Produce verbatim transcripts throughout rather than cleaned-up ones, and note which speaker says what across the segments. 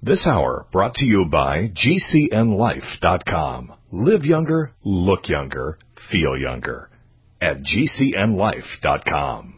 Speaker 1: This hour brought to you by G C N life dot com. Live younger, look younger, feel younger at G C N life dot com.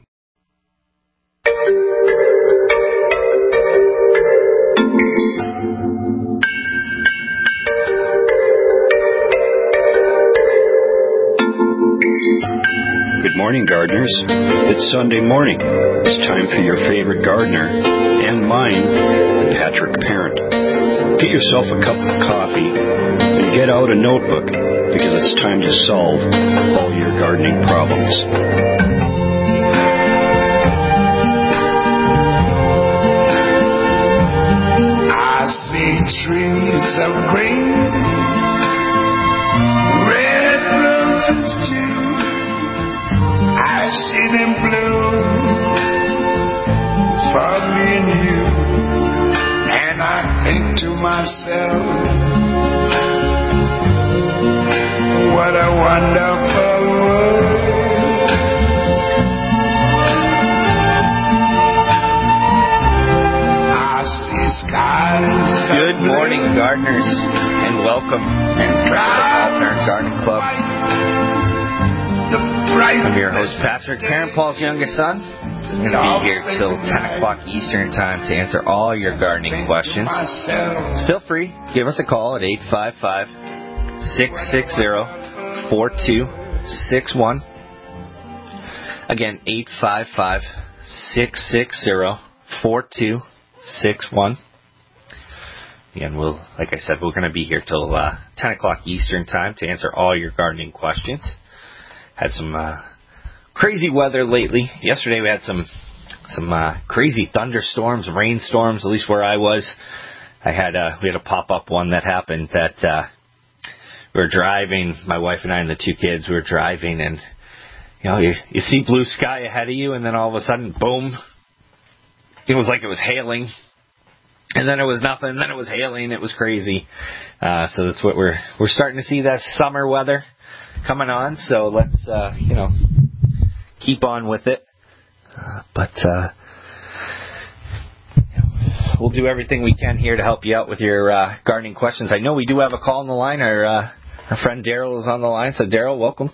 Speaker 2: Good morning, gardeners. It's Sunday morning. It's time for your favorite gardener and mine, Patrick Parent. Get yourself a cup of coffee and get out a notebook because it's time to solve all your gardening problems.
Speaker 3: I see trees of green, red roses too. I see them bloom for me and you, and I think to myself, what a wonderful world. I see skies.
Speaker 4: Good morning, gardeners, and welcome to the Paul Parent Gardening Club. I'm your host, Patrick Parent, Paul's youngest son. I'm going to be here till ten o'clock Eastern Time to answer all your gardening questions. So feel free, give us a call at eight five five, six six zero, four two six one. Again, eight five five, six six zero, four two six one. Again, we'll, like I said, we're going to be here till uh, ten o'clock Eastern Time to answer all your gardening questions. Had some uh, crazy weather lately. Yesterday we had some some uh, crazy thunderstorms, rainstorms, at least where I was. I had uh, we had a pop-up one that happened that uh, we were driving, my wife and I and the two kids, we were driving, and you know, you, you see blue sky ahead of you, and then all of a sudden, boom, it was like it was hailing. And then it was nothing, and then it was hailing. It was crazy. Uh, so that's what we're we're starting to see, that summer weather coming on, so let's, uh, you know, keep on with it. Uh, but uh, we'll do everything we can here to help you out with your uh, gardening questions. I know we do have a call on the line. Our, uh, our friend Daryl is on the line. So, Daryl, welcome.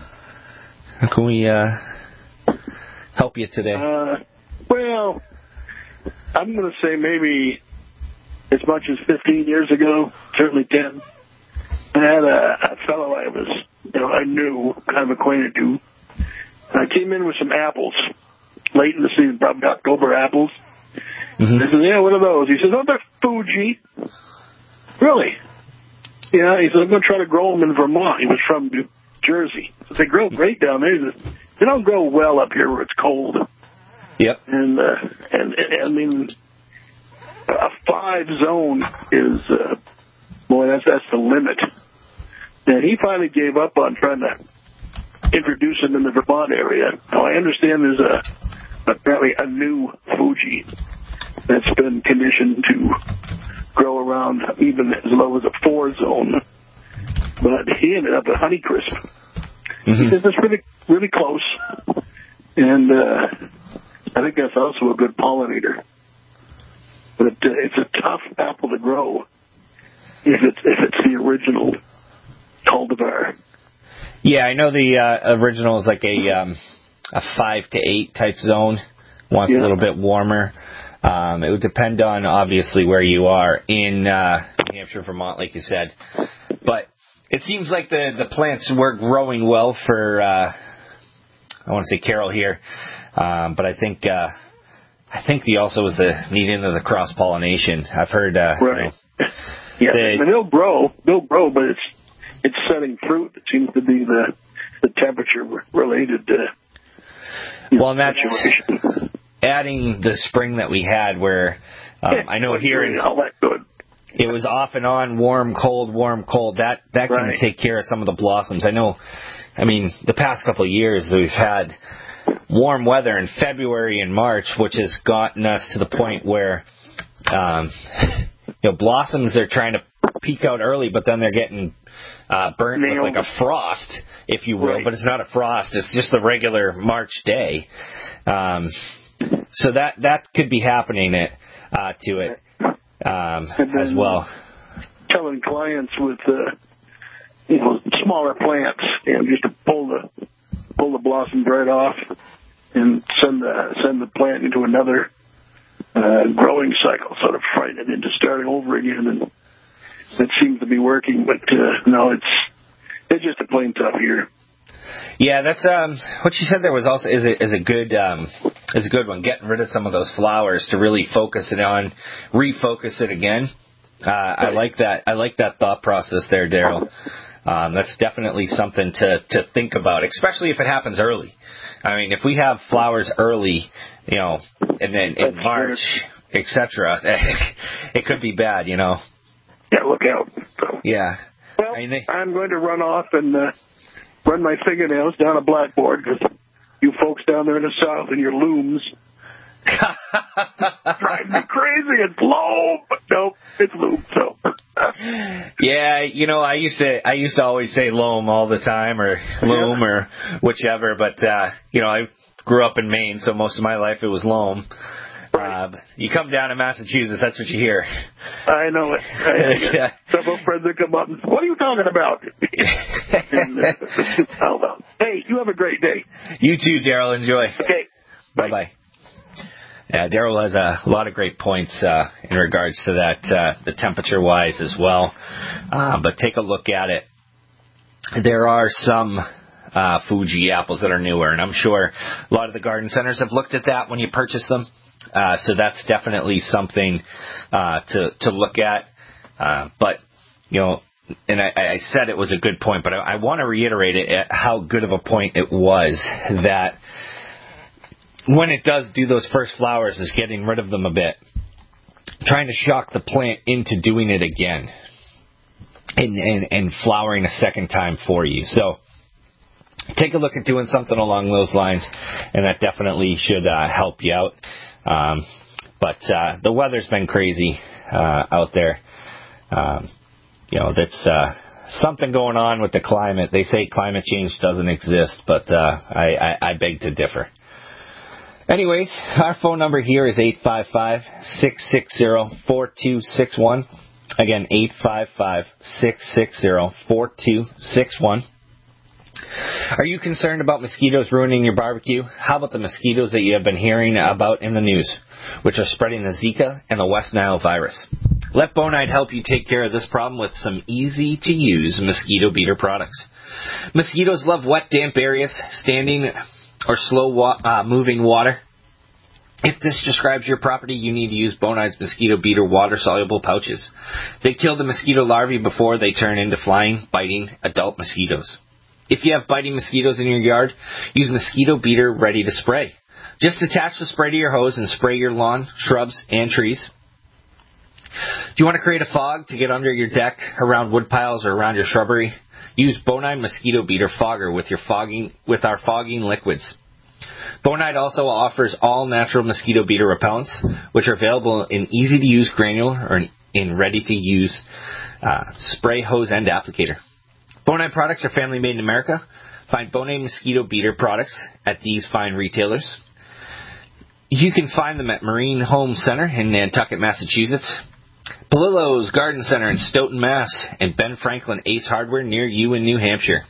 Speaker 4: How can we uh, help you today?
Speaker 5: Uh, well, I'm going to say maybe as much as fifteen years ago, certainly ten. I had a, a fellow I was, you know, I knew, kind of acquainted to. I came in with some apples late in the season, probably October apples. Mm-hmm. I said, yeah, what are those? He says, oh, they're Fuji. Really? Yeah, he said, I'm going to try to grow them in Vermont. He was from New Jersey. So they grow great down there. He says, they don't grow well up here where it's cold.
Speaker 4: Yep.
Speaker 5: And, uh, and, and I mean, a five zone is, uh, boy, that's, that's the limit. And he finally gave up on trying to introduce him in the Vermont area. Now, I understand there's a apparently a new Fuji that's been conditioned to grow around even as low as a four zone. But he ended up at Honeycrisp. Mm-hmm. He says it's really, really close. And uh, I think that's also a good pollinator. But uh, it's a tough apple to grow if it's, if it's the original cultivar.
Speaker 4: Yeah, I know the uh, original is like a um, a five to eight type zone. Wants yeah. a little bit warmer. Um, it would depend on obviously where you are in uh, New Hampshire, Vermont, like you said. But it seems like the the plants were growing well for uh, I want to say Carol here, um, but I think uh, I think the also was the needing of the cross pollination. I've heard. Uh,
Speaker 5: right.
Speaker 4: You know,
Speaker 5: yeah,
Speaker 4: the,
Speaker 5: and they'll grow. They'll grow, but it's it's setting fruit. It seems to be the the temperature related to.
Speaker 4: Well, and that's situation. Adding the spring that we had, where um, yeah, I know here in,
Speaker 5: all that good.
Speaker 4: It was off and on, warm, cold, warm, cold. That that can
Speaker 5: right.
Speaker 4: take care of some of the blossoms. I know. I mean, the past couple of years we've had warm weather in February and March, which has gotten us to the point where um, you know blossoms are trying to peak out early, but then they're getting uh, burnt with like a frost, if you will. Right. But it's not a frost; it's just a regular March day. Um, so that that could be happening it, uh, to it. um,
Speaker 5: then,
Speaker 4: as well.
Speaker 5: Telling clients with uh, you know smaller plants, you know, just to pull the pull the blossoms right off and send the send the plant into another uh, growing cycle, sort of frighten it into starting over again, and that seems to be working. But uh, no, it's it's just a plain tough year.
Speaker 4: Yeah, that's um, what you said there was also is a, is a good um, is a good one. Getting rid of some of those flowers to really focus it on, refocus it again. Uh, I like that. I like that thought process there, Daryl. Um, that's definitely something to, to think about, especially if it happens early. I mean, if we have flowers early, you know, and then in March, et cetera, it could be bad, you know.
Speaker 5: Yeah, look out. So,
Speaker 4: yeah.
Speaker 5: Well,
Speaker 4: I mean, they,
Speaker 5: I'm going to run off and uh, run my fingernails down a blackboard because you folks down there in the south and your looms drive me crazy. It's loam, but nope, it's loom. So.
Speaker 4: Yeah, you know, I used to I used to always say loam all the time, or loom, yeah. or whichever. But uh, you know, I grew up in Maine, so most of my life it was loam.
Speaker 5: Right.
Speaker 4: Uh, you come down to Massachusetts, that's what you hear.
Speaker 5: I know it. I, yeah. Several friends that come up and say, "What are you talking about?" and, uh, oh, well. Hey, you have a great day.
Speaker 4: You too, Daryl. Enjoy.
Speaker 5: Okay.
Speaker 4: Bye bye. Yeah, Daryl has a lot of great points uh, in regards to that, uh, the temperature-wise as well. Uh, but take a look at it. There are some uh, Fuji apples that are newer, and I'm sure a lot of the garden centers have looked at that when you purchase them. Uh, so that's definitely something uh, to to look at. Uh, but, you know, and I, I said it was a good point, but I, I want to reiterate it, how good of a point it was that when it does do those first flowers is getting rid of them a bit, trying to shock the plant into doing it again and, and, and flowering a second time for you. So take a look at doing something along those lines, and that definitely should uh, help you out. Um, but uh, the weather's been crazy uh, out there. Um, you know, that's uh, something going on with the climate. They say climate change doesn't exist, but uh, I, I, I beg to differ. Anyways, our phone number here is eight five five, six six zero, four two six one. Again, eight five five, six six zero, four two six one. Are you concerned about mosquitoes ruining your barbecue? How about the mosquitoes that you have been hearing about in the news, which are spreading the Zika and the West Nile virus? Let Bonide help you take care of this problem with some easy-to-use mosquito beater products. Mosquitoes love wet, damp areas, standing or slow wa- uh, moving water. If this describes your property, you need to use Bonide's Mosquito Beater water-soluble pouches. They kill the mosquito larvae before they turn into flying, biting adult mosquitoes. If you have biting mosquitoes in your yard, use Mosquito Beater ready to spray. Just attach the spray to your hose and spray your lawn, shrubs, and trees. Do you want to create a fog to get under your deck, around wood piles, or around your shrubbery? Use Bonide Mosquito Beater Fogger with your fogging with our fogging liquids. Bonide also offers all natural mosquito beater repellents, which are available in easy-to-use granular or in ready-to-use uh, spray hose and applicator. Bonide products are family made in America. Find Bonide Mosquito Beater products at these fine retailers. You can find them at Marine Home Center in Nantucket, Massachusetts, Palillo's Garden Center in Stoughton, Mass, and Ben Franklin Ace Hardware near you in New Hampshire.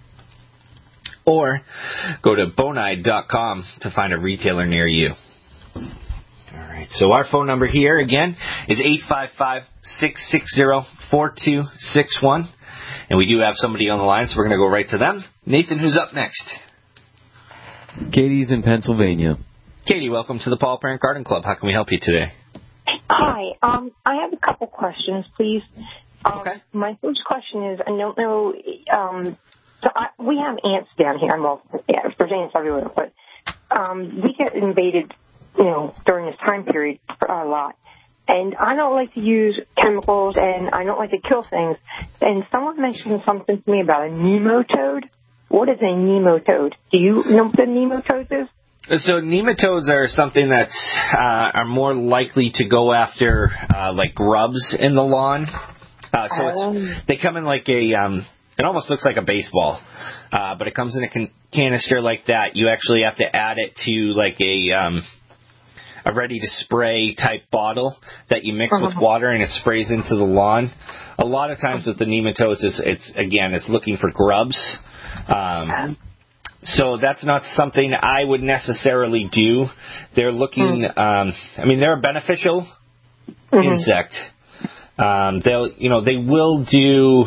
Speaker 4: Or go to bonide dot com to find a retailer near you. All right, so our phone number here again is eight five five, six six zero, four two six one. And we do have somebody on the line, so we're going to go right to them. Nathan, who's up next?
Speaker 6: Katie's in Pennsylvania.
Speaker 4: Katie, welcome to the Paul Parent Garden Club. How can we help you today?
Speaker 7: Hi. Um, I have a couple questions, please. Um,
Speaker 4: okay.
Speaker 7: My first question is, I don't know, um, so I, we have ants down here. Well, yeah, there's ants everywhere, but um, we get invaded, you know, during this time period a lot. And I don't like to use chemicals, and I don't like to kill things. And someone mentioned something to me about a nematode. What is a nematode? Do you know what a nematode is?
Speaker 4: So nematodes are something that's uh, are more likely to go after uh, like grubs in the lawn. Uh, so
Speaker 7: um,
Speaker 4: it's, they come in like a, um, it almost looks like a baseball, uh, but it comes in a can- canister like that. You actually have to add it to like a um, a ready-to-spray type bottle that you mix
Speaker 7: uh-huh.
Speaker 4: with water and it sprays into the lawn. A lot of times with the nematodes, it's, it's again, it's looking for grubs. Um, so that's not something I would necessarily do. They're looking, mm. um, I mean, they're a beneficial mm-hmm. insect. Um, they'll, you know, they will do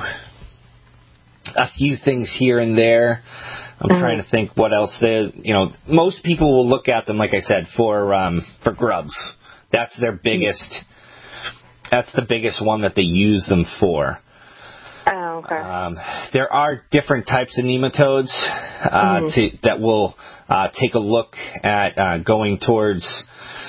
Speaker 4: a few things here and there. I'm mm-hmm. trying to think what else they, you know, most people will look at them, like I said, for um, for grubs. That's their biggest. That's the biggest one that they use them for.
Speaker 7: Oh, okay.
Speaker 4: Um, there are different types of nematodes uh, mm-hmm. to, that will uh, take a look at uh, going towards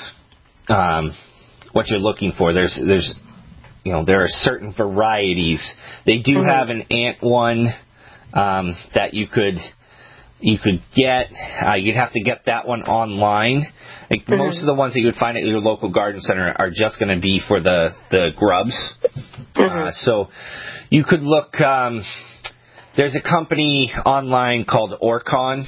Speaker 4: um, what you're looking for. There's, there's, you know, there are certain varieties. They do mm-hmm. have an ant one um, that you could. You could get, uh, you'd have to get that one online. Like mm-hmm. most of the ones that you would find at your local garden center are just going to be for the, the grubs. Mm-hmm. Uh, so you could look, um, there's a company online called Orcon.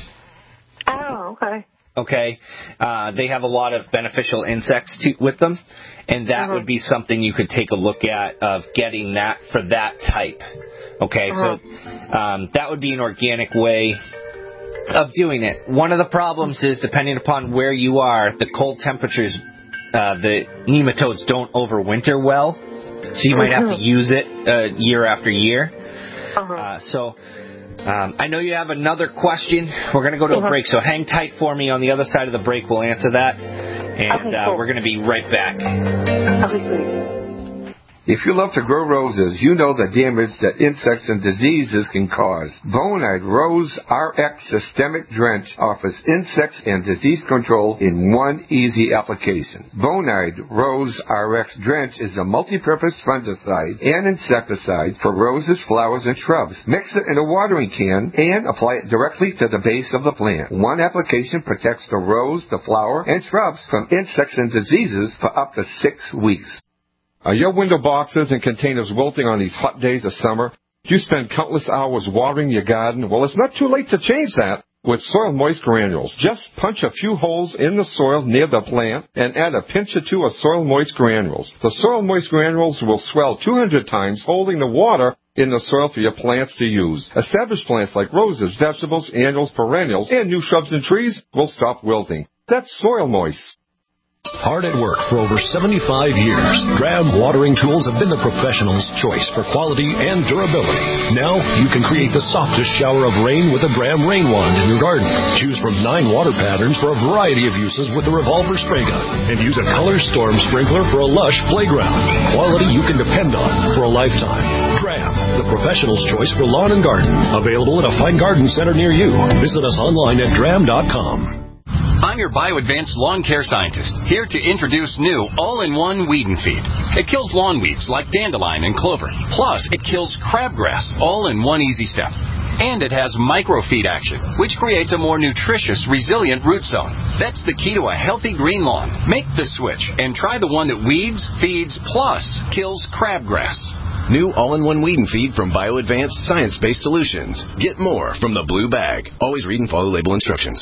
Speaker 7: Oh, okay.
Speaker 4: Okay. Uh, they have a lot of beneficial insects to, with them, and that mm-hmm. would be something you could take a look at of getting that for that type. Okay, uh-huh. so um, that would be an organic way of doing it. One of the problems is, depending upon where you are, the cold temperatures, uh, the nematodes don't overwinter well, so you might have to use it uh, year after year. Uh-huh. Uh, so um, I know you have another question. We're going to go to uh-huh. a break, so hang tight for me. On the other side of the break, we'll answer that, and
Speaker 7: okay,
Speaker 4: uh,
Speaker 7: cool.
Speaker 4: we're going to be right back.
Speaker 7: Okay, great.
Speaker 8: If you love to grow roses, you know the damage that insects and diseases can cause. Bonide Rose R X Systemic Drench offers insects and disease control in one easy application. Bonide Rose R X Drench is a multi-purpose fungicide and insecticide for roses, flowers, and shrubs. Mix it in a watering can and apply it directly to the base of the plant. One application protects the rose, the flower, and shrubs from insects and diseases for up to six weeks.
Speaker 9: Are your window boxes and containers wilting on these hot days of summer? Do you spend countless hours watering your garden? Well, it's not too late to change that with Soil Moist Granules. Just punch a few holes in the soil near the plant and add a pinch or two of Soil Moist Granules. The Soil Moist Granules will swell two hundred times, holding the water in the soil for your plants to use. Established plants like roses, vegetables, annuals, perennials, and new shrubs and trees will stop wilting. That's Soil Moist.
Speaker 10: Hard at work for over seventy-five years, Dram watering tools have been the professional's choice for quality and durability. Now you can create the softest shower of rain with a Dram rain wand in your garden. Choose from nine water patterns for a variety of uses with the revolver spray gun, and use a color storm sprinkler for a lush playground. Quality you can depend on for a lifetime. Dram, the professional's choice for lawn and garden. Available at a fine garden center near you. Visit us online at dram dot com.
Speaker 11: I'm your BioAdvanced lawn care scientist, here to introduce new all-in-one weed and feed. It kills lawn weeds like dandelion and clover. Plus, it kills crabgrass, all in one easy step. And it has microfeed action, which creates a more nutritious, resilient root zone. That's the key to a healthy green lawn. Make the switch and try the one that weeds, feeds, plus kills crabgrass.
Speaker 12: New all-in-one weed and feed from BioAdvanced science-based solutions. Get more from the blue bag. Always read and follow label instructions.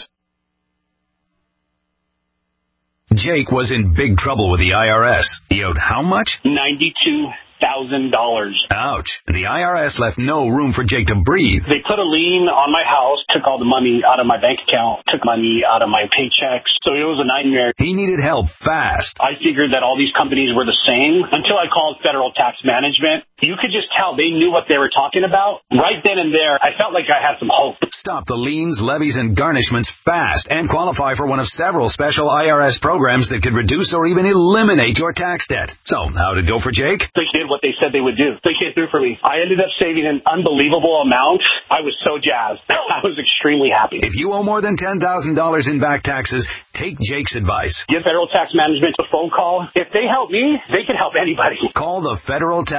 Speaker 13: Jake was in big trouble with the I R S. He owed how much?
Speaker 14: ninety-two thousand dollars.
Speaker 13: Ouch. And the I R S left no room for Jake to breathe.
Speaker 14: They put a lien on my house, took all the money out of my bank account, took money out of my paychecks. So it was a nightmare.
Speaker 13: He needed help fast.
Speaker 14: I figured that all these companies were the same until I called Federal Tax Management. You could just tell they knew what they were talking about. Right then and there, I felt like I had some hope.
Speaker 13: Stop the liens, levies, and garnishments fast and qualify for one of several special I R S programs that could reduce or even eliminate your tax debt. So, how'd it go for Jake?
Speaker 14: They did what they said they would do. They came through for me. I ended up saving an unbelievable amount. I was so jazzed. I was extremely happy.
Speaker 13: If you owe more than ten thousand dollars in back taxes, take Jake's advice.
Speaker 14: Give Federal Tax Management a phone call. If they help me, they can help anybody.
Speaker 13: Call the Federal Tax Management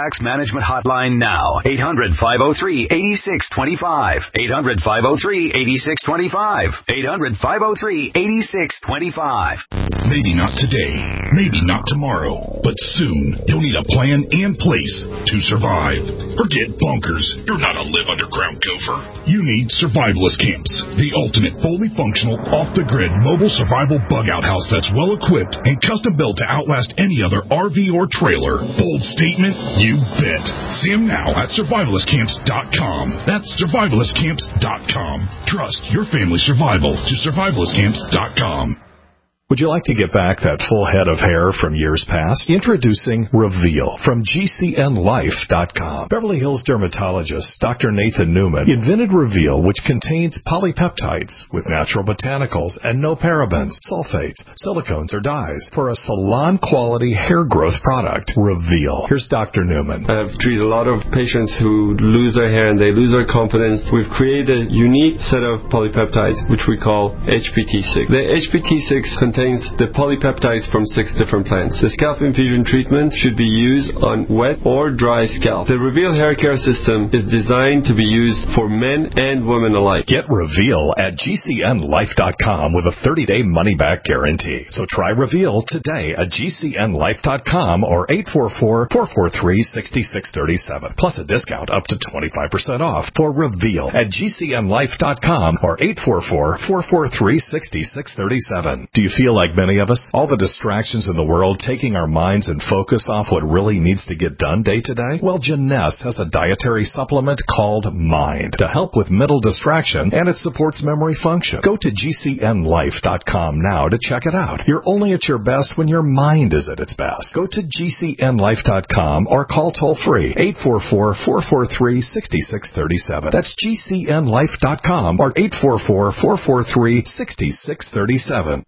Speaker 13: Management hotline now. eight hundred, five oh three, eight six two five. eight hundred, five oh three, eight six two five. eight hundred, five oh three, eight six two five.
Speaker 15: Maybe not today, maybe not tomorrow, but soon you'll need a plan and place to survive. Forget bunkers. You're not a live underground gopher. You need Survivalist Camps, the ultimate fully functional, off-the-grid mobile survival bug-out house that's well-equipped and custom-built to outlast any other R V or trailer. Bold statement? You bet. See them now at survivalist camps dot com. That's survivalist camps dot com. Trust your family's survival to survivalist camps dot com.
Speaker 1: Would you like to get back that full head of hair from years past? Introducing Reveal from G C N life dot com. Beverly Hills dermatologist Doctor Nathan Newman invented Reveal, which contains polypeptides with natural botanicals and no parabens, sulfates, silicones, or dyes for a salon-quality hair growth product. Reveal. Here's Doctor Newman.
Speaker 16: I've treated a lot of patients who lose their hair and they lose their confidence. We've created a unique set of polypeptides, which we call H P T six. The H P T six contains the polypeptides from six different plants. The scalp infusion treatment should be used on wet or dry scalp. The Reveal hair care system is designed to be used for men and women alike.
Speaker 1: Get Reveal at G C N life dot com with a thirty-day money-back guarantee. So try Reveal today at G C N life dot com or eight four four, four four three, six six three seven. Plus a discount up to twenty-five percent off for Reveal at G C N life dot com or eight four four, four four three, six six three seven. Do you feel like many of us, all the distractions in the world taking our minds and focus off what really needs to get done day to day? Well, Jeunesse has a dietary supplement called Mind to help with mental distraction, and it supports memory function. Go to G C N life dot com now to check it out. You're only at your best when your mind is at its best. Go to G C N life dot com or call toll-free eight four four, four four three, six six three seven. That's G C N life dot com or eight four four, four four three, six six three seven.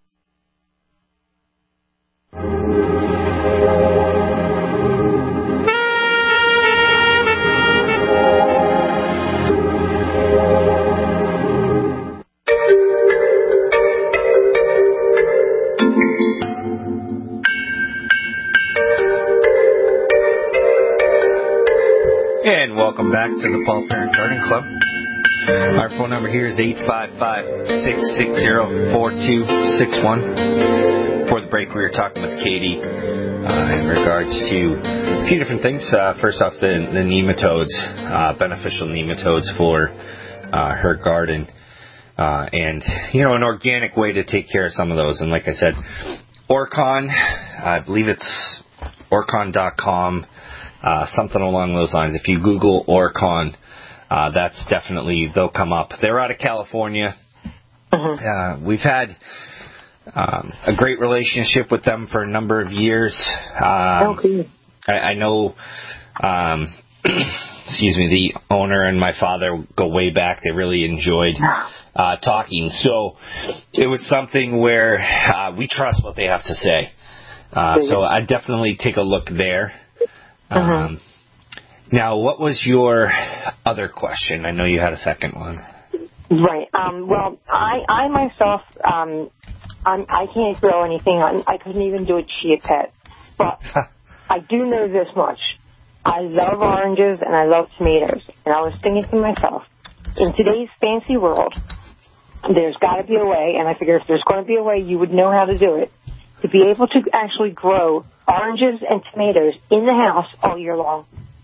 Speaker 4: And welcome back to the Paul Parent Garden Club. Our phone number here is eight five five, six six zero, four two six one. Before the break, we were talking with Katie uh, in regards to a few different things. Uh, first off, the, the nematodes, uh, beneficial nematodes for uh, her garden. Uh, and, you know, an organic way to take care of some of those. And like I said, Orcon, I believe it's orcon dot com. Uh, something along those lines. If you Google Orcon, uh, that's definitely, they'll come up. They're out of California. Mm-hmm. Uh, we've had um, a great relationship with them for a number of years. Um, okay. I, I know, um, excuse me, the owner and my father go way back. They really enjoyed uh, talking. So it was something where uh, we trust what they have to say. Uh, so I definitely take a look there. Um, uh-huh. Now, what was your other question? I know you had a second one.
Speaker 7: Right. Um, well, I, I myself, um, I'm, I can't grow anything. I'm, I couldn't even do a chia pet. But I do know this much. I love oranges and I love tomatoes. And I was thinking to myself, in today's fancy world, there's got to be a way, and I figure if there's going to be a way, you would know how to do it, to be able to actually grow oranges and tomatoes in the house all year long.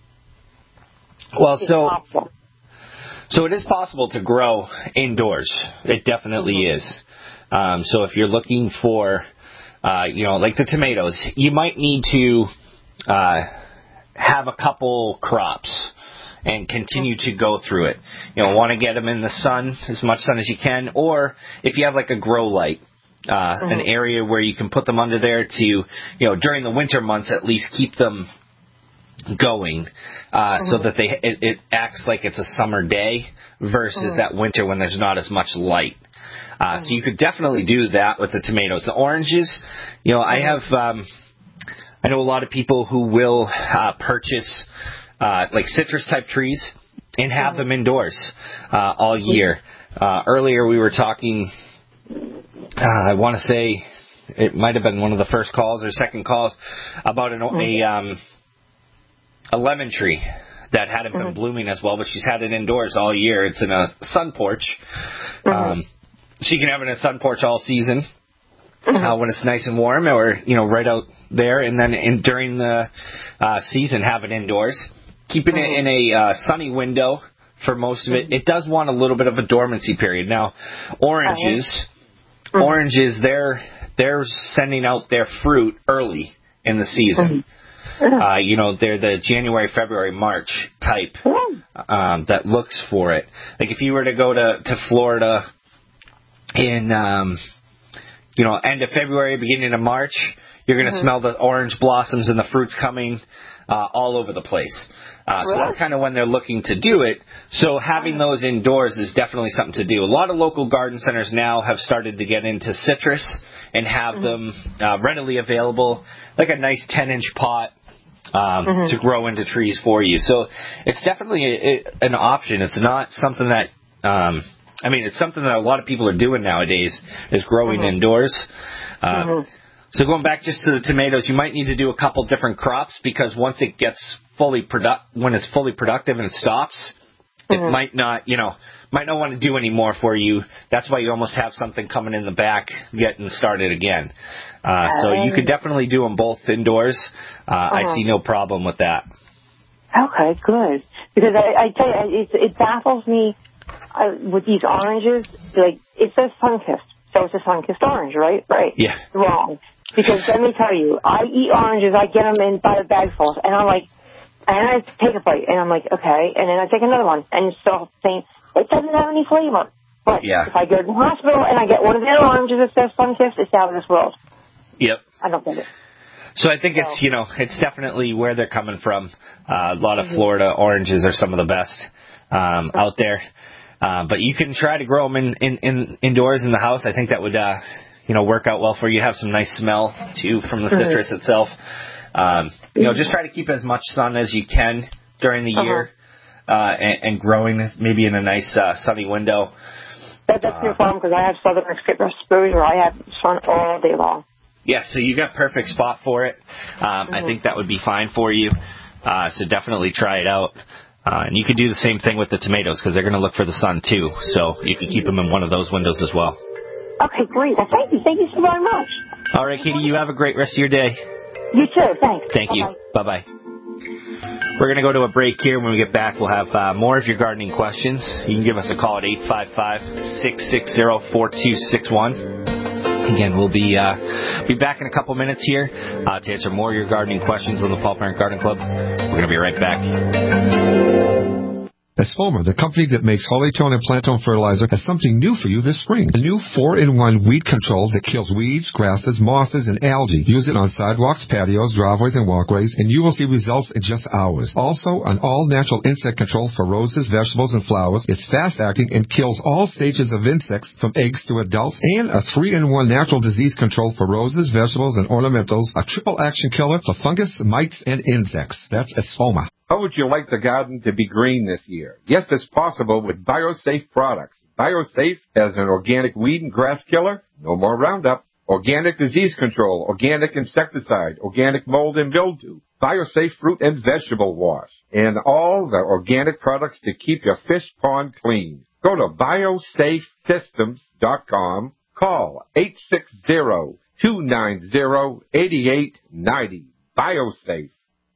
Speaker 4: Well, so so it is possible to grow indoors. It definitely mm-hmm. is. Um, so if you're looking for, uh, you know, like the tomatoes, you might need to uh, have a couple crops and continue to go through it. You know, want to get them in the sun, as much sun as you can, or if you have like a grow light, uh, mm-hmm. an area where you can put them under there to, you know, during the winter months at least keep them going, uh, mm-hmm. so that they it, it acts like it's a summer day versus mm-hmm. that winter when there's not as much light. Uh, mm-hmm. So you could definitely do that with the tomatoes. The oranges, you know, mm-hmm. I have, um, I know a lot of people who will uh, purchase uh, like citrus type trees and have mm-hmm. them indoors uh, all year. Uh, earlier we were talking, uh, I want to say it might have been one of the first calls or second calls about an, mm-hmm. a um, a lemon tree that hadn't mm-hmm. been blooming as well, but she's had it indoors all year. It's in a sun porch. Mm-hmm. Um, she can have it in a sun porch all season mm-hmm. uh, when it's nice and warm, or, you know, right out there. And then in, during the uh, season, have it indoors. Keeping mm-hmm. it in a uh, sunny window for most of it. It does want a little bit of a dormancy period. Now, oranges, mm-hmm. oranges, they're they're sending out their fruit early in the season. Mm-hmm. Uh, you know, they're the January, February, March type um, that looks for it. Like if you were to go to, to Florida in, um, you know, end of February, beginning of March, you're going to mm-hmm. smell the orange blossoms and the fruits coming uh, all over the place. Uh, so that's kind of when they're looking to do it. So having those indoors is definitely something to do. A lot of local garden centers now have started to get into citrus and have mm-hmm. them uh, readily available, like a nice ten-inch pot um, mm-hmm. to grow into trees for you. So it's definitely a, a, an option. It's not something that, um, I mean, it's something that a lot of people are doing nowadays, is growing mm-hmm. indoors. Uh, mm-hmm. So going back just to the tomatoes, you might need to do a couple different crops, because once it gets fully product, when it's fully productive and it stops, mm-hmm. it might not, you know, might not want to do any more for you. That's why you almost have something coming in the back getting started again. Uh, so you could definitely do them both indoors. Uh, uh-huh. I see no problem with that.
Speaker 7: Okay, good. Because I, I tell you, it, it baffles me uh, with these oranges. Like, it says sun-kissed, so it's a sun-kissed orange, right? Right.
Speaker 4: Yeah.
Speaker 7: Wrong. Because let me tell you, I eat oranges, I get them in by the bagfuls, and I'm like, and I take a bite, and I'm like, okay, and then I take another one, and it's still saying, it doesn't have any flavor. But
Speaker 4: yeah.
Speaker 7: if I go to the hospital and I get one of their oranges that says sun-kissed, it's out of this world.
Speaker 4: Yep.
Speaker 7: I don't get it.
Speaker 4: So I think so. it's, you know, it's definitely where they're coming from. Uh, a lot of mm-hmm. Florida oranges are some of the best um, out there. Uh, but you can try to grow them in, in, in indoors in the house. I think that would, uh, you know, work out well for you. Have some nice smell, too, from the mm-hmm. citrus itself. Um, you know, just try to keep as much sun as you can during the uh-huh. year uh, and, and growing maybe in a nice uh, sunny window.
Speaker 7: That, that's uh, no problem, because I have southern exposure. I have sun all day long.
Speaker 4: Yeah, so you got perfect spot for it. Um, mm-hmm. I think that would be fine for you. Uh, so definitely try it out. Uh, and you can do the same thing with the tomatoes, because they're going to look for the sun, too. So you can keep them in one of those windows as well.
Speaker 7: Okay, great. Well, thank you. Thank you so very much.
Speaker 4: All right, Katie, you have a great rest of your day.
Speaker 7: You too. Thanks.
Speaker 4: Thank
Speaker 7: Bye-bye.
Speaker 4: you. Bye-bye. We're going to go to a break here. When we get back, we'll have uh, more of your gardening questions. You can give us a call at eight five five, six six zero, four two six one. Again, we'll be uh, be back in a couple minutes here uh, to answer more of your gardening questions on the Paul Parent Garden Club. We're going to be right back.
Speaker 9: Espoma, the company that makes Hollytone and Plantone fertilizer, has something new for you this spring. A new four in one weed control that kills weeds, grasses, mosses, and algae. Use it on sidewalks, patios, driveways, and walkways, and you will see results in just hours. Also, an all-natural insect control for roses, vegetables, and flowers. It's fast-acting and kills all stages of insects from eggs to adults. And a three in one natural disease control for roses, vegetables, and ornamentals. A triple action killer for fungus, mites, and insects. That's Espoma.
Speaker 8: How would you like the garden to be green this year? Yes, it's possible with BioSafe products. BioSafe as an organic weed and grass killer, no more Roundup. Organic disease control, organic insecticide, organic mold and mildew. BioSafe fruit and vegetable wash. And all the organic products to keep your fish pond clean. Go to biosafe systems dot com. Call eight six zero, two nine zero, eight eight nine zero. BioSafe.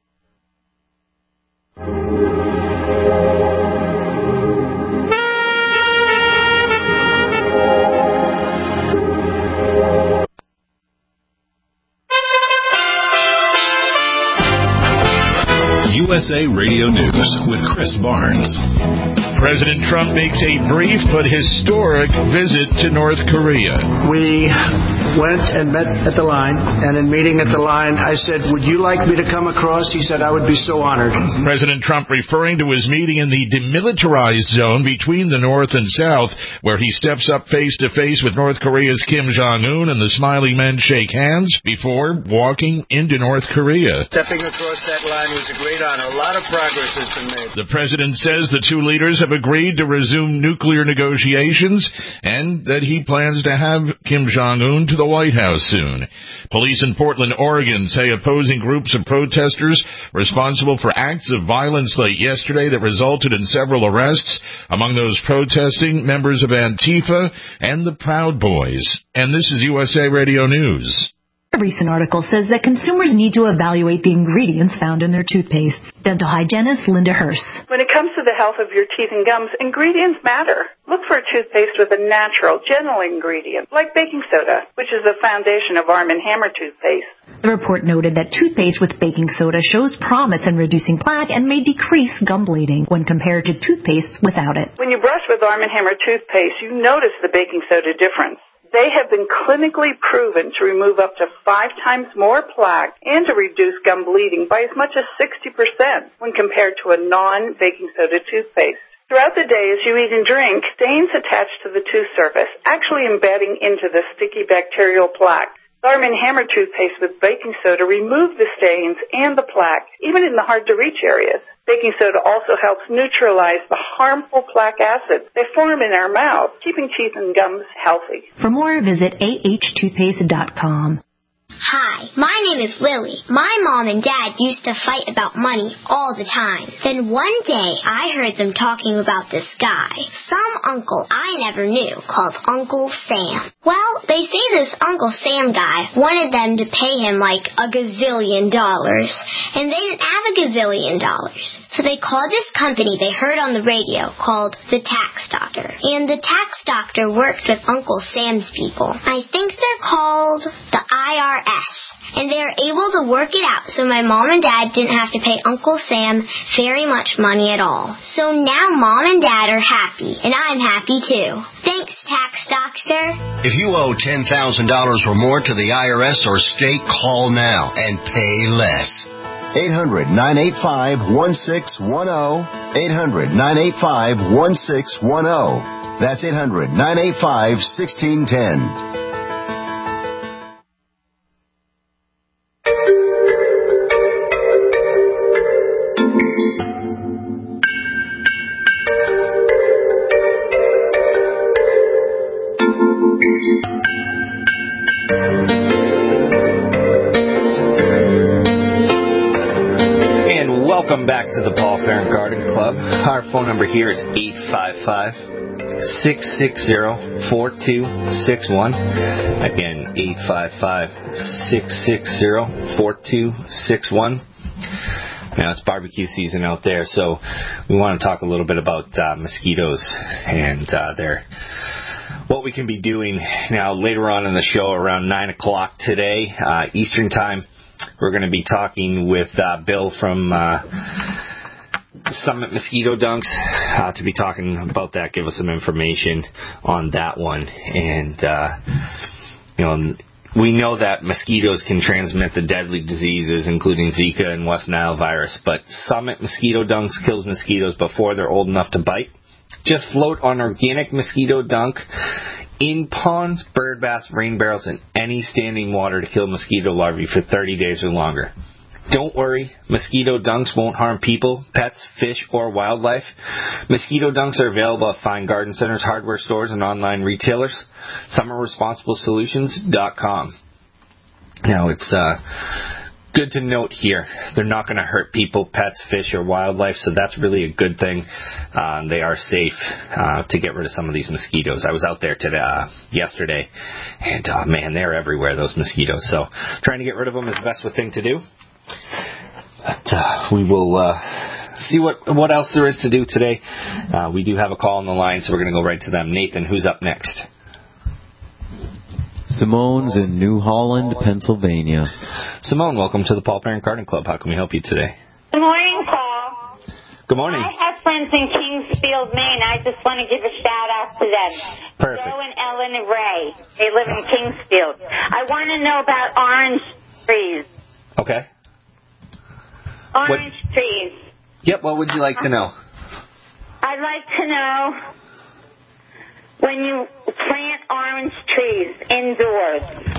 Speaker 10: U S A Radio News with Chris Barnes.
Speaker 17: President Trump makes a brief but historic visit to North Korea.
Speaker 18: We went and met at the line, and in meeting at the line, I said, would you like me to come across? He said, I would be so honored.
Speaker 17: President Trump referring to his meeting in the demilitarized zone between the North and South, where he steps up face-to-face with North Korea's Kim Jong-un, and the smiling men shake hands before walking into North Korea.
Speaker 18: Stepping across that line was a great honor. A lot of progress has been made.
Speaker 17: The president says the two leaders have agreed to resume nuclear negotiations and that he plans to have Kim Jong-un to the the White House soon. Police in Portland, Oregon say opposing groups of protesters responsible for acts of violence late yesterday that resulted in several arrests. Among those protesting, members of Antifa and the Proud Boys. And this is U S A Radio News.
Speaker 19: A recent article says that consumers need to evaluate the ingredients found in their toothpaste. Dental hygienist Linda Hurst.
Speaker 20: When it comes to the health of your teeth and gums, ingredients matter. Look for a toothpaste with a natural, gentle ingredient, like baking soda, which is the foundation of Arm and Hammer toothpaste.
Speaker 19: The report noted that toothpaste with baking soda shows promise in reducing plaque and may decrease gum bleeding when compared to toothpaste without it.
Speaker 20: When you brush with Arm and Hammer toothpaste, you notice the baking soda difference. They have been clinically proven to remove up to five times more plaque and to reduce gum bleeding by as much as sixty percent when compared to a non-baking soda toothpaste. Throughout the day, as you eat and drink, stains attach to the tooth surface, actually embedding into the sticky bacterial plaque. Arm and Hammer toothpaste with baking soda remove the stains and the plaque, even in the hard-to-reach areas. Baking soda also helps neutralize the harmful plaque acids they form in our mouth, keeping teeth and gums healthy.
Speaker 19: For more, visit a h toothpaste dot com.
Speaker 21: Hi, my name is Lily. My mom and dad used to fight about money all the time. Then one day, I heard them talking about this guy, some uncle I never knew, called Uncle Sam. Well, they say this Uncle Sam guy wanted them to pay him like a gazillion dollars, and they didn't have a gazillion dollars. So they called this company they heard on the radio called the Tax Doctor. And the Tax Doctor worked with Uncle Sam's people. I think they're called the I R S. And they were able to work it out so my mom and dad didn't have to pay Uncle Sam very much money at all. So now mom and dad are happy, and I'm happy too. Thanks, Tax Doctor.
Speaker 22: If you owe ten thousand dollars or more to the I R S or state, call now and pay less.
Speaker 23: eight hundred, nine eight five, one six one zero. eight hundred, nine eight five, one six one zero. That's eight hundred, nine eight five, one six one zero.
Speaker 4: Welcome back to the Paul Parent Garden Club. Our phone number here is eight five five, six six zero, four two six one. Again, eight five five, six six zero, four two six one. Now, it's barbecue season out there, so we want to talk a little bit about uh, mosquitoes and uh, their what we can be doing. Now, later on in the show, around nine o'clock today, uh, Eastern Time, we're going to be talking with uh, Bill from uh, Summit Mosquito Dunks uh, to be talking about that, give us some information on that one. And, uh, you know, we know that mosquitoes can transmit the deadly diseases, including Zika and West Nile virus, but Summit Mosquito Dunks kills mosquitoes before they're old enough to bite. Just float on organic mosquito dunk in ponds, bird baths, rain barrels, and any standing water to kill mosquito larvae for thirty days or longer. Don't worry, mosquito dunks won't harm people, pets, fish, or wildlife. Mosquito dunks are available at fine garden centers, hardware stores, and online retailers. summer responsible solutions dot com. Now, it's uh, good to note here, they're not going to hurt people, pets, fish, or wildlife, so that's really a good thing. Uh, they are safe uh, to get rid of some of these mosquitoes. I was out there today, uh, yesterday, and, uh, man, they're everywhere, those mosquitoes. So trying to get rid of them is the best thing to do. But uh, we will uh, see what what else there is to do today. Uh, we do have a call on the line, so we're going to go right to them. Nathan, who's up next?
Speaker 6: Simone's in New Holland, Pennsylvania.
Speaker 4: Simone, welcome to the Paul Parent Garden Club. How can we help you today?
Speaker 24: Good morning, Paul.
Speaker 4: Good morning.
Speaker 24: I have friends in Kingsfield, Maine. I just want to give a shout-out to them.
Speaker 4: Perfect.
Speaker 24: Joe and Ellen and Ray. They live in Kingsfield. I want to know about orange trees.
Speaker 4: Okay.
Speaker 24: Orange
Speaker 4: what?
Speaker 24: trees.
Speaker 4: Yep, what would you like to know?
Speaker 24: I'd like to know when you plant orange trees indoors.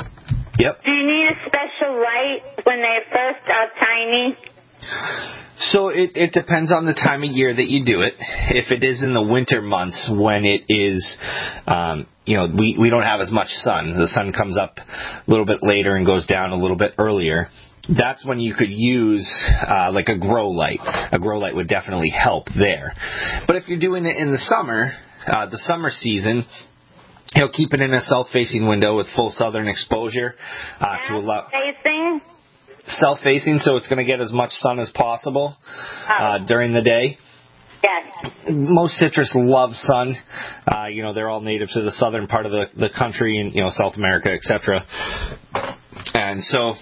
Speaker 4: Yep.
Speaker 24: Do you need a special light when they first are tiny?
Speaker 4: So it, it depends on the time of year that you do it. If it is in the winter months when it is, um, you know, we, we don't have as much sun. The sun comes up a little bit later and goes down a little bit earlier. That's when you could use uh, like a grow light. A grow light would definitely help there. But if you're doing it in the summer, uh, the summer season, you know, keep it in a south-facing window with full southern exposure uh, to allow
Speaker 24: Facing?
Speaker 4: South-facing, so it's going to get as much sun as possible uh, during the day.
Speaker 24: Yes.
Speaker 4: Most citrus love sun. Uh, you know, they're all native to the southern part of the, the country and, you know, South America, et cetera. And so,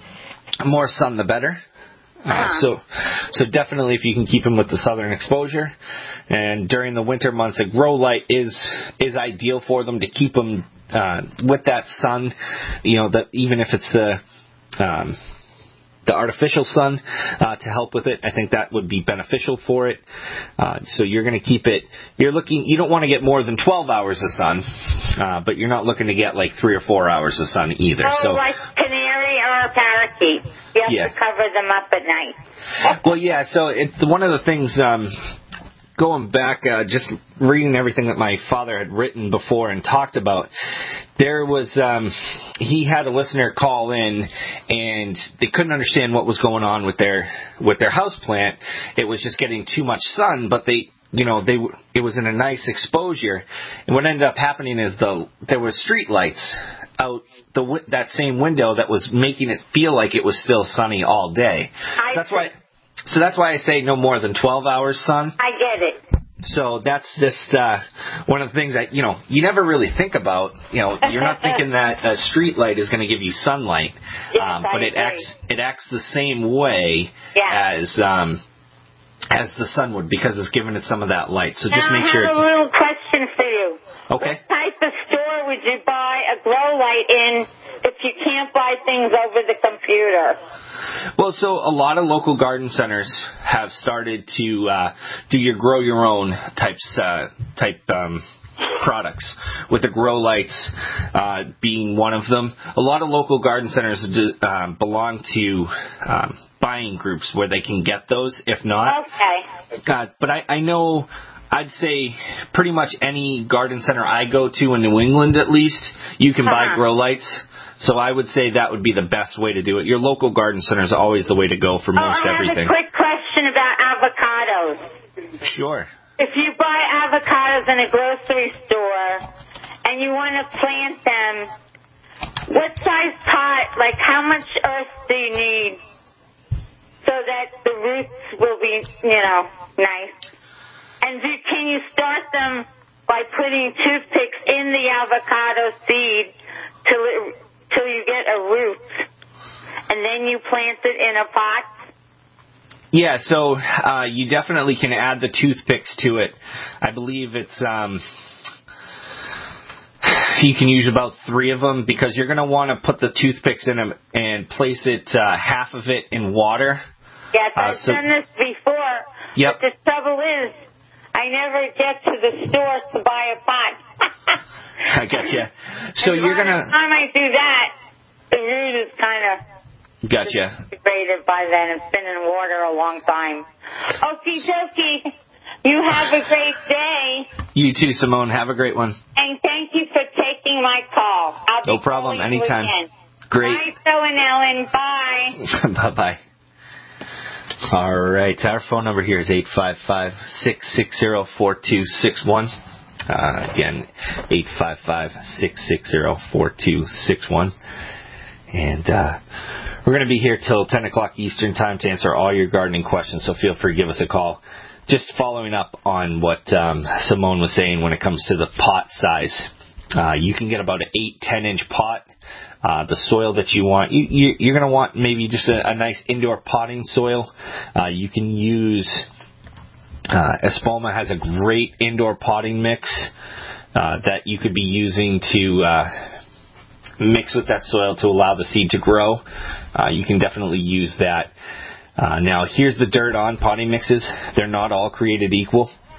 Speaker 4: more sun the better. Uh,
Speaker 24: Uh-huh.
Speaker 4: so, so definitely if you can keep them with the southern exposure, and during the winter months, a grow light is is ideal for them to keep them uh, with that sun. You know, that even if it's the um, the artificial sun uh, to help with it, I think that would be beneficial for it. Uh, so you're going to keep it. You're looking. You don't want to get more than twelve hours of sun, uh, but you're not looking to get like three or four hours of sun either.
Speaker 24: Oh,
Speaker 4: so.
Speaker 24: like canary or a parakeet. You have
Speaker 4: Yeah.
Speaker 24: to cover them up at night.
Speaker 4: Well, yeah, so it's one of the things, um, going back, uh, just reading everything that my father had written before and talked about, there was, um, he had a listener call in and they couldn't understand what was going on with their, with their house plant. It was just getting too much sun, but they, you know, they, it was in a nice exposure. And what ended up happening is the, there was street lights out the that same window that was making it feel like it was still sunny all day.
Speaker 24: I
Speaker 4: So that's why. So that's why I say no more than twelve hours sun.
Speaker 24: I get it.
Speaker 4: So that's just uh, one of the things that, you know, you never really think about. You know, you're not thinking that a street light is going to give you sunlight,
Speaker 24: Yes,
Speaker 4: um,
Speaker 24: I
Speaker 4: but it
Speaker 24: agree.
Speaker 4: acts it acts the same way
Speaker 24: Yeah.
Speaker 4: as um, as the sun would, because it's giving it some of that light. So just
Speaker 24: now,
Speaker 4: make sure
Speaker 24: I have
Speaker 4: it's
Speaker 24: a little question for you.
Speaker 4: okay.
Speaker 24: What type of store would you buy a grow light in if you can't buy things over the computer?
Speaker 4: Well, so a lot of local garden centers have started to uh, do your grow your own types uh, type um, products, with the grow lights uh, being one of them. A lot of local garden centers do, um, belong to um, buying groups where they can get those. If not,
Speaker 24: okay.
Speaker 4: uh, but I, I know. I'd say pretty much any garden center I go to in New England, at least, you can buy
Speaker 24: Uh-huh.
Speaker 4: grow lights. So I would say that would be the best way to do it. Your local garden center is always the way to go for
Speaker 24: Oh,
Speaker 4: most
Speaker 24: I have
Speaker 4: everything.
Speaker 24: a quick question about avocados.
Speaker 4: Sure.
Speaker 24: If you buy avocados in a grocery store and you want to plant them, what size pot, like how much earth do you need so that the roots will be, you know, nice? And do, can you start them by putting toothpicks in the avocado seed till it, till you get a root, and then you plant it in a pot?
Speaker 4: Yeah, so uh, you definitely can add the toothpicks to it. I believe it's um, you can use about three of them, because you're going to want to put the toothpicks in them and place it uh, half of it in water.
Speaker 24: Yes,
Speaker 4: Uh,
Speaker 24: I've
Speaker 4: so-
Speaker 24: done this before.
Speaker 4: Yep.
Speaker 24: But the trouble is, I never get to the store to buy a pot.
Speaker 4: I gotcha. So
Speaker 24: and
Speaker 4: you're
Speaker 24: by
Speaker 4: gonna
Speaker 24: the time I do that, the root is kind of
Speaker 4: gotcha.
Speaker 24: degraded by then. It's been in water a long time. Okie dokie. You have a great day.
Speaker 4: You too, Simone. Have a great one.
Speaker 24: And thank you for taking my call. I'll be
Speaker 4: No problem.
Speaker 24: calling you
Speaker 4: Anytime.
Speaker 24: again.
Speaker 4: Great.
Speaker 24: Bye, Joe and Ellen. Bye.
Speaker 4: Bye bye. All right. Our phone number here is eight five five, six six zero, four two six one. Uh, again, eight five five, six six zero, four two six one. And uh, we're going to be here till ten o'clock Eastern time to answer all your gardening questions, so feel free to give us a call. Just following up on what um, Simone was saying when it comes to the pot size. Uh, you can get about an eight, ten inch pot. Uh, the soil that you want, you, you, you're going to want maybe just a, a nice indoor potting soil. Uh, you can use, uh, Espalma has a great indoor potting mix uh, that you could be using to uh, mix with that soil to allow the seed to grow. Uh, you can definitely use that. Uh, now, here's the dirt on potting mixes. They're not all created equal.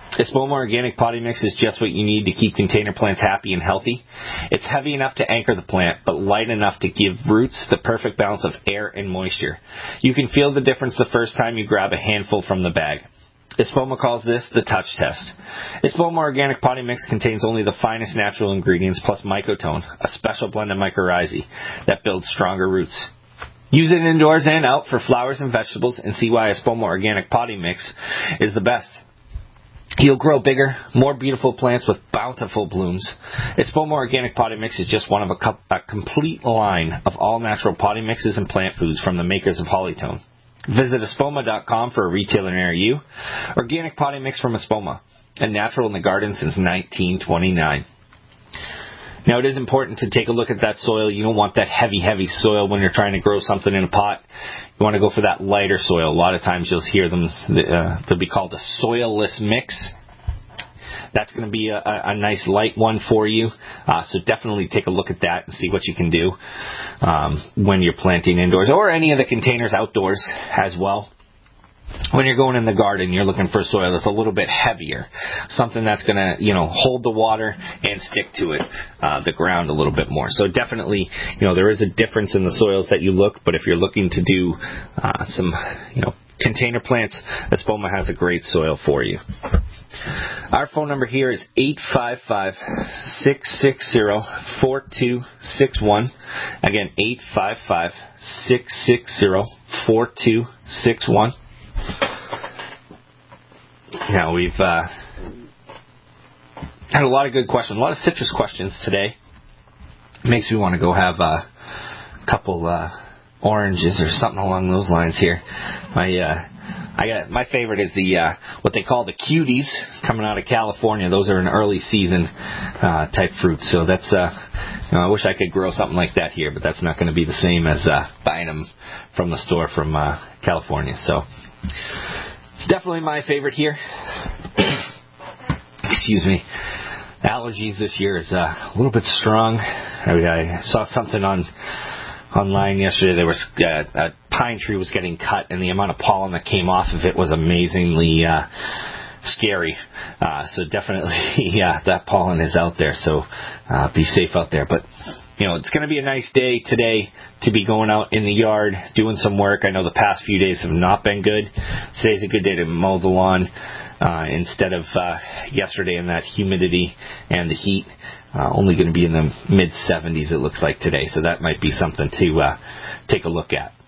Speaker 4: Espoma Organic Potting Mix is just what you need to keep container plants happy and healthy. It's heavy enough to anchor the plant, but light enough to give roots the perfect balance of air and moisture. You can feel the difference the first time you grab a handful from the bag. Espoma calls this the touch test. Espoma Organic Potting Mix contains only the finest natural ingredients plus Mycotone, a special blend of mycorrhizae that builds stronger roots. Use it indoors and out for flowers and vegetables and see why Espoma Organic Potting Mix is the best. You'll grow bigger, more beautiful plants with bountiful blooms. Espoma Organic Potting Mix is just one of a, co- a complete line of all-natural potting mixes and plant foods from the makers of Hollytone. Visit espoma dot com for a retailer near you. Organic Potting Mix from Espoma, a natural in the garden since nineteen twenty-nine. Now, it is important to take a look at that soil. You don't want that heavy, heavy soil when you're trying to grow something in a pot. You want to go for that lighter soil. A lot of times you'll hear them, uh, they'll be called a soilless mix. That's going to be a, a nice light one for you. Uh, so definitely take a look at that and see what you can do um, when you're planting indoors or any of the containers outdoors as well. When you're going in the garden, you're looking for soil that's a little bit heavier, something that's going to, you know, hold the water and stick to it, uh, the ground a little bit more. So definitely, you know, there is a difference in the soils that you look, but if you're looking to do uh, some, you know, container plants, Espoma has a great soil for you. Our phone number here is eight five five, six six zero, four two six one. Again, eight five five, six six zero, four two six one. Now, we've uh, had a lot of good questions, a lot of citrus questions today. Makes me want to go have a couple uh, oranges or something along those lines here. My uh, I got my favorite is the uh, what they call the cuties coming out of California. Those are an early season uh, type fruit. So that's uh, you know, I wish I could grow something like that here, but that's not going to be the same as uh, buying them from the store from uh, California. So it's definitely my favorite here. Excuse me. Allergies this year is uh, a little bit strong. I, I saw something on online yesterday. There was uh, a pine tree was getting cut, and the amount of pollen that came off of it was amazingly uh, scary. Uh, so definitely, yeah, that pollen is out there. So uh, be safe out there. But you know, it's going to be a nice day today to be going out in the yard, doing some work. I know the past few days have not been good. Today's a good day to mow the lawn uh, instead of uh, yesterday in that humidity and the heat. Uh, only going to be in the mid seventies, it looks like, today. So that might be something to uh, take a look at.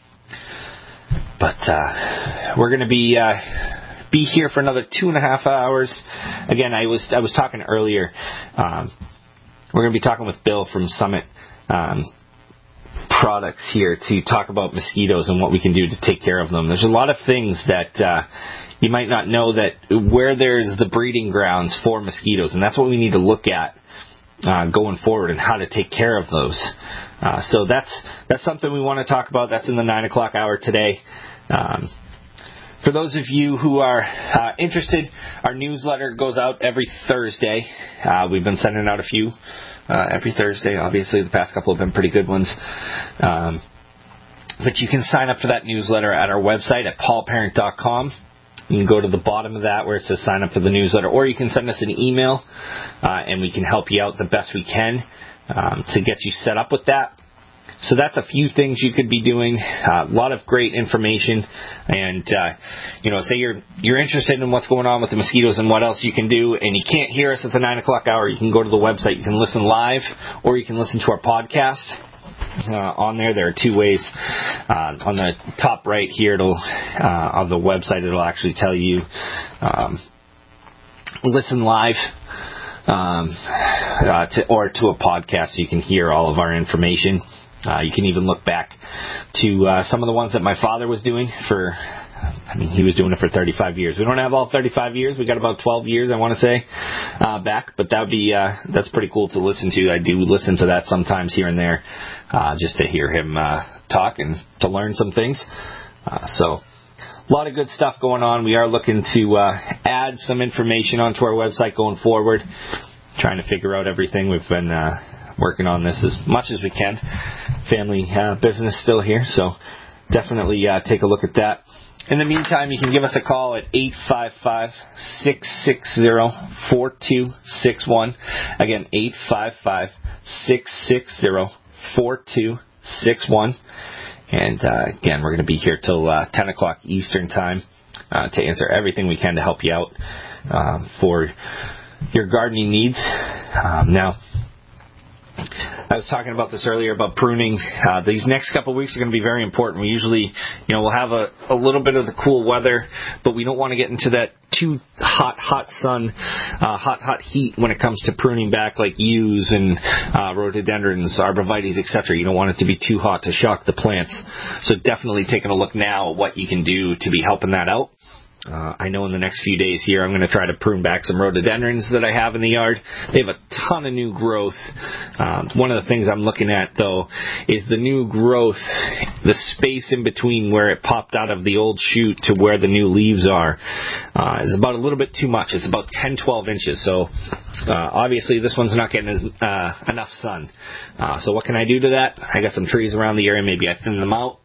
Speaker 4: But uh, we're going to be uh, be here for another two and a half hours. Again, I was I was talking earlier. Um, we're going to be talking with Bill from Summit um, Products here to talk about mosquitoes and what we can do to take care of them. There's a lot of things that uh, you might not know, that where there's the breeding grounds for mosquitoes, and that's what we need to look at uh, going forward and how to take care of those. Uh, so that's that's something we want to talk about. That's in the nine o'clock hour today. Um, for those of you who are uh, interested, our newsletter goes out every Thursday. Uh, we've been sending out a few uh, every Thursday. Obviously, the past couple have been pretty good ones. Um, but you can sign up for that newsletter at our website at paul parent dot com. You can go to the bottom of that where it says sign up for the newsletter, or you can send us an email, uh, and we can help you out the best we can um, to get you set up with that. So that's a few things you could be doing. Uh, a lot of great information, and uh, you know, say you're you're interested in what's going on with the mosquitoes and what else you can do, and you can't hear us at the nine o'clock hour. You can go to the website. You can listen live, or you can listen to our podcast. Uh, on there, there are two ways. Uh, on the top right here, it'll uh, of the website, it'll actually tell you um, listen live. Um, uh, to, or to a podcast, so you can hear all of our information. Uh, you can even look back to uh, some of the ones that my father was doing for, I mean, he was doing it for thirty-five years. We don't have all thirty-five years. We got about twelve years, I want to say, uh, back. But that would be, uh, that's pretty cool to listen to. I do listen to that sometimes here and there, uh, just to hear him uh, talk and to learn some things. Uh, so a lot of good stuff going on. We are looking to uh, add some information onto our website going forward, trying to figure out everything. We've been uh, working on this as much as we can. Family uh, business still here, so definitely uh, take a look at that. In the meantime, you can give us a call at eight five five, six six zero, four two six one. Again, eight five five, six six zero, four two six one. And uh, again, we're going to be here till uh, ten o'clock Eastern Time uh, to answer everything we can to help you out uh, for your gardening needs. Um, now, I was talking about this earlier about pruning. Uh, these next couple of weeks are going to be very important. We usually, you know, we'll have a, a little bit of the cool weather, but we don't want to get into that too hot, hot sun, uh, hot, hot heat when it comes to pruning back like yews and uh, rhododendrons, arborvitaes, et cetera. You don't want it to be too hot to shock the plants. So definitely taking a look now at what you can do to be helping that out. Uh, I know in the next few days here I'm going to try to prune back some rhododendrons that I have in the yard. They have a ton of new growth. Um, one of the things I'm looking at, though, is the new growth, the space in between where it popped out of the old shoot to where the new leaves are, uh, is about a little bit too much. It's about ten, twelve inches. So uh, obviously this one's not getting as, uh, enough sun. Uh, so what can I do to that? I got some trees around the area. Maybe I thin them out.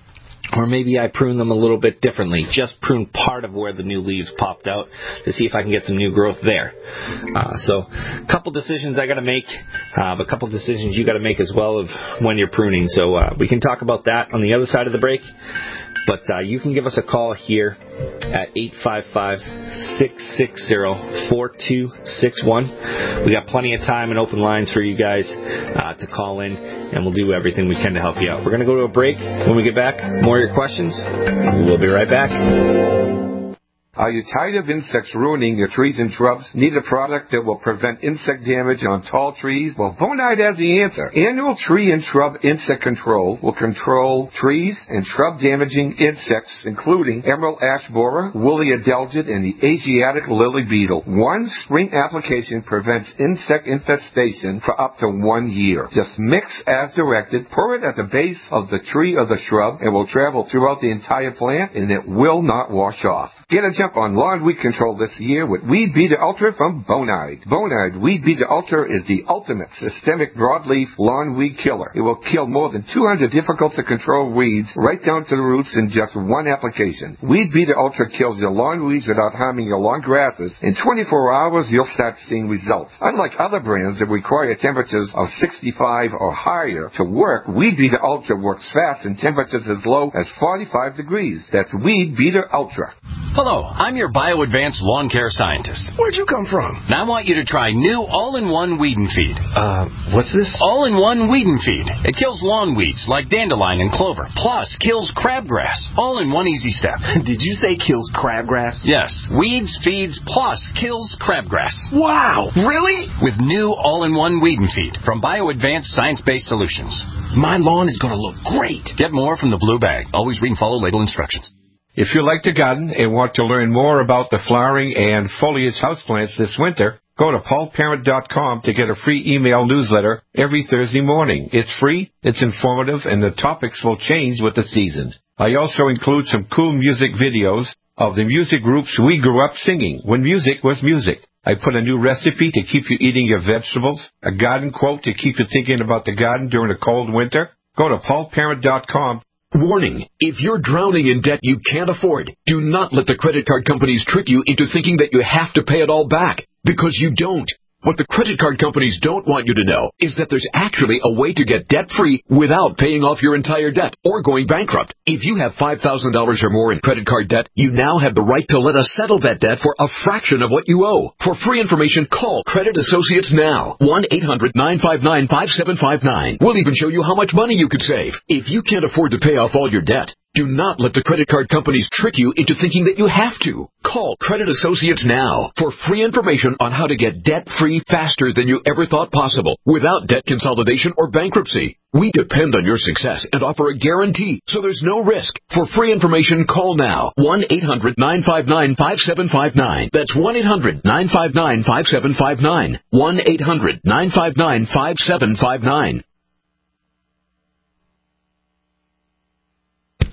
Speaker 4: Or maybe I prune them a little bit differently. Just prune part of where the new leaves popped out to see if I can get some new growth there. Uh, so a couple decisions I got to make, uh, but a couple decisions you got to make as well of when you're pruning. So uh, we can talk about that on the other side of the break. But uh, you can give us a call here at eight five five, six six zero, four two six one. We got plenty of time and open lines for you guys uh, to call in, and we'll do everything we can to help you out. We're going to go to a break. When we get back, more of your questions. We'll be right back.
Speaker 8: Are you tired of insects ruining your trees and shrubs? Need a product that will prevent insect damage on tall trees? Well, Bonide has the answer. Annual Tree and Shrub Insect Control will control trees and shrub-damaging insects, including emerald ash borer, woolly adelgid, and the Asiatic lily beetle. One spring application prevents insect infestation for up to one year. Just mix as directed, pour it at the base of the tree or the shrub. It will travel throughout the entire plant, and it will not wash off. Get a jump on lawn weed control this year with Weed Beater Ultra from Bonide. Bonide Weed Beater Ultra is the ultimate systemic broadleaf lawn weed killer. It will kill more than two hundred difficult-to-control weeds right down to the roots in just one application. Weed Beater Ultra kills your lawn weeds without harming your lawn grasses. In twenty-four hours, you'll start seeing results. Unlike other brands that require temperatures of sixty-five or higher to work, Weed Beater Ultra works fast in temperatures as low as forty-five degrees. That's Weed Beater Ultra.
Speaker 13: Hello, I'm your BioAdvanced lawn care scientist.
Speaker 2: Where'd you come from?
Speaker 13: Now I want you to try new all-in-one Weed and Feed.
Speaker 2: Uh, what's this?
Speaker 13: All-in-one Weed and Feed. It kills lawn weeds like dandelion and clover, plus kills crabgrass. All in one easy step.
Speaker 2: Did you say kills crabgrass?
Speaker 13: Yes. Weeds, feeds, plus kills crabgrass.
Speaker 2: Wow, really?
Speaker 13: With new all-in-one Weed and Feed from BioAdvanced Science-Based Solutions.
Speaker 2: My lawn is going to look great.
Speaker 13: Get more from the blue bag. Always read and follow label instructions.
Speaker 9: If you like to garden and want to learn more about the flowering and foliage houseplants this winter, go to paul parent dot com to get a free email newsletter every Thursday morning. It's free, it's informative, and the topics will change with the seasons. I also include some cool music videos of the music groups we grew up singing when music was music. I put a new recipe to keep you eating your vegetables, a garden quote to keep you thinking about the garden during a cold winter. Go to paul parent dot com.
Speaker 10: Warning, if you're drowning in debt you can't afford, do not let the credit card companies trick you into thinking that you have to pay it all back, because you don't. What the credit card companies don't want you to know is that there's actually a way to get debt-free without paying off your entire debt or going bankrupt. If you have five thousand dollars or more in credit card debt, you now have the right to let us settle that debt for a fraction of what you owe. For free information, call Credit Associates now. one eight hundred nine five nine five seven five nine. We'll even show you how much money you could save. If you can't afford to pay off all your debt, do not let the credit card companies trick you into thinking that you have to. Call Credit Associates now for free information on how to get debt-free faster than you ever thought possible without debt consolidation or bankruptcy. We depend on your success and offer a guarantee, so there's no risk. For free information, call now. one eight hundred nine five nine five seven five nine. That's one eight hundred nine five nine five seven five nine. one eight hundred nine five nine five seven five nine.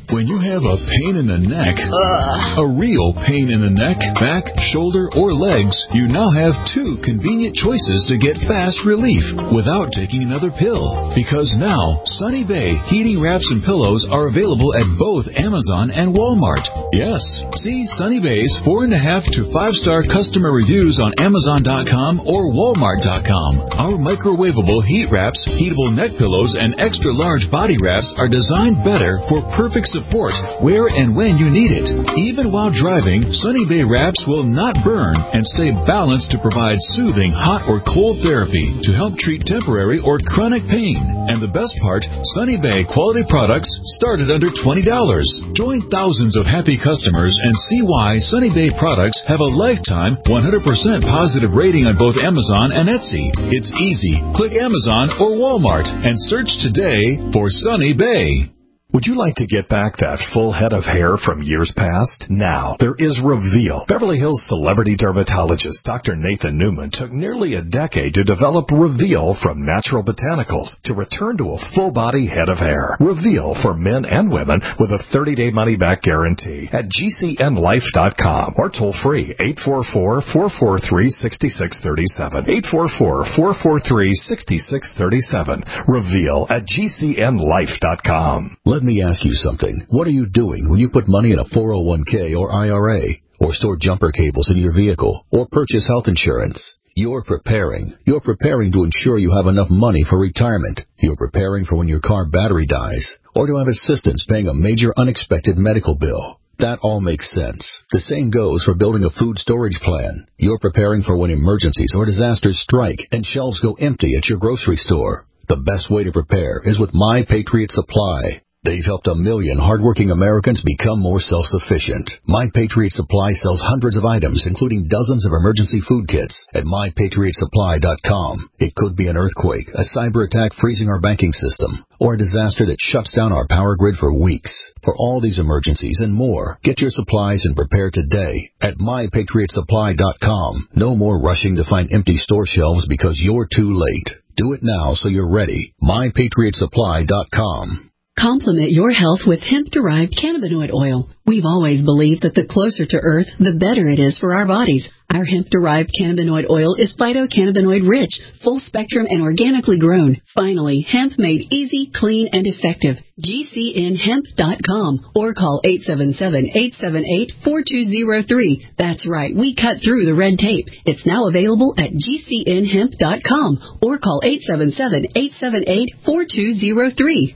Speaker 3: When you have a pain in the neck,
Speaker 21: Ugh.
Speaker 3: a real pain in the neck, back, shoulder, or legs, you now have two convenient choices to get fast relief without taking another pill. Because now, Sunny Bay heating wraps and pillows are available at both Amazon and Walmart. Yes, see Sunny Bay's four and a half to five star customer reviews on Amazon dot com or Walmart dot com. Our microwavable heat wraps, heatable neck pillows, and extra large body wraps are designed better for perfect support where and when you need it. Even while driving, Sunny Bay wraps will not burn and stay balanced to provide soothing hot or cold therapy to help treat temporary or chronic pain. And the best part, Sunny Bay quality products start at under twenty dollars. Join thousands of happy customers and see why Sunny Bay products have a lifetime one hundred percent positive rating on both Amazon and Etsy. It's easy. Click Amazon or Walmart and search today for Sunny Bay.
Speaker 1: Would you like to get back that full head of hair from years past? Now, there is Reveal. Beverly Hills celebrity dermatologist Doctor Nathan Newman took nearly a decade to develop Reveal from natural botanicals to return to a full-body head of hair. Reveal for men and women with a thirty-day money-back guarantee at G C N life dot com or toll-free eight four four, four four three, six six three seven. eight four four, four four three, six six three seven. Reveal at G C N life dot com.
Speaker 10: Let me ask you something. What are you doing when you put money in a four oh one k or I R A, or store jumper cables in your vehicle, or purchase health insurance? You're preparing. You're preparing to ensure you have enough money for retirement. You're preparing for when your car battery dies, or to have assistance paying a major unexpected medical bill. That all makes sense. The same goes for building a food storage plan. You're preparing for when emergencies or disasters strike and shelves go empty at your grocery store. The best way to prepare is with My Patriot Supply. They've helped a million hardworking Americans become more self-sufficient. My Patriot Supply sells hundreds of items, including dozens of emergency food kits at my patriot supply dot com. It could be an earthquake, a cyber attack freezing our banking system, or a disaster that shuts down our power grid for weeks. For all these emergencies and more, get your supplies and prepare today at my patriot supply dot com. No more rushing to find empty store shelves because you're too late. Do it now so you're ready. my patriot supply dot com.
Speaker 5: Complement your health with hemp-derived cannabinoid oil. We've always believed that the closer to Earth, the better it is for our bodies. Our hemp-derived cannabinoid oil is phytocannabinoid-rich, full-spectrum, and organically grown. Finally, hemp made easy, clean, and effective. G C N hemp dot com or call eight seven seven, eight seven eight, four two zero three. That's right, we cut through the red tape. It's now available at G C N hemp dot com or call eight seven seven, eight seven eight, four two zero three.